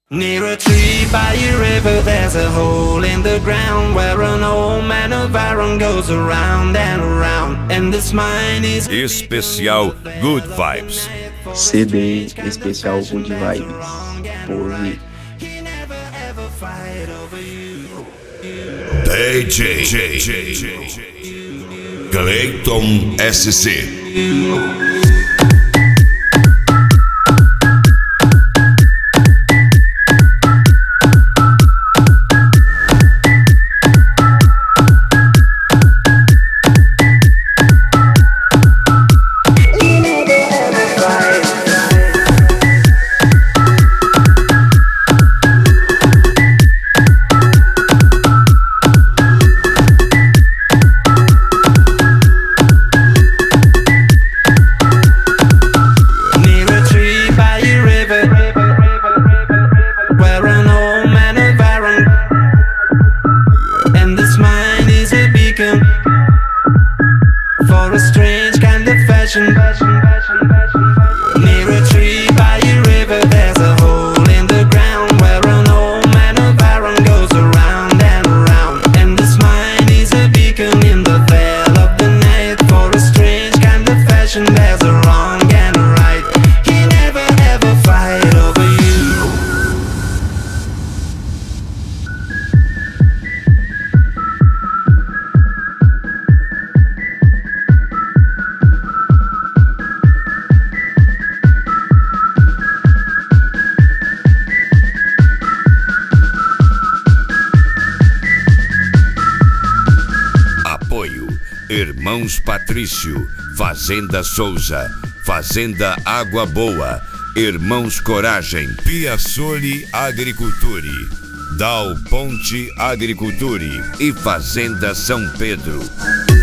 Near a tree by a river there's a hole in the ground where an old man of iron goes around and around. And this mine is Especial Good Vibes. CD especial Good Vibes por DJ Clayton SC. For a strange kind of fashion. Near a tree by a river there's a hole in the ground where an old man of iron goes around and around. And this mine is a beacon in the veil of the night. For a strange kind of fashion there's a wrong and a right. He never ever fight over you. Irmãos Patrício, Fazenda Souza, Fazenda Água Boa, Irmãos Coragem, Piaçoli Agriculture, Dal Ponte Agriculture e Fazenda São Pedro.